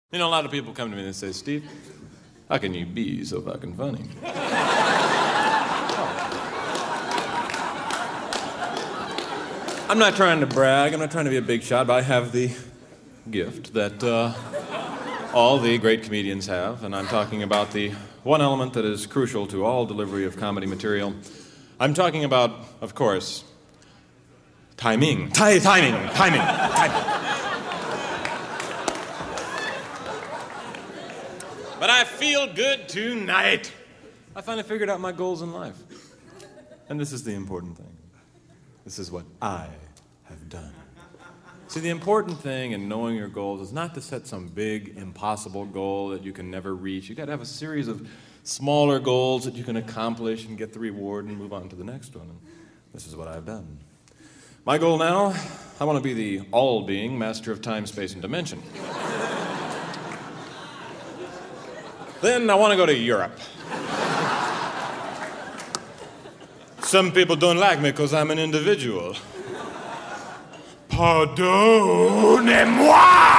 You know, a lot of people come to me and they say, Steve, how can you be so fucking funny? I'm not trying to brag, I'm not trying to be a big shot, but I have the gift that all the great comedians have, and I'm talking about the one element that is crucial to all delivery of comedy material. I'm talking about, of course, timing. Timing. But I feel good tonight. I finally figured out my goals in life. And this is the important thing. This is what I have done. See, the important thing in knowing your goals is not to set some big, impossible goal that you can never reach. You got to have a series of smaller goals that you can accomplish and get the reward and move on to the next one. And this is what I've done. My goal now, I want to be the all-being master of time, space, and dimension. Then I want to go to Europe. Some people don't like me because I'm an individual. Pardonnez-moi!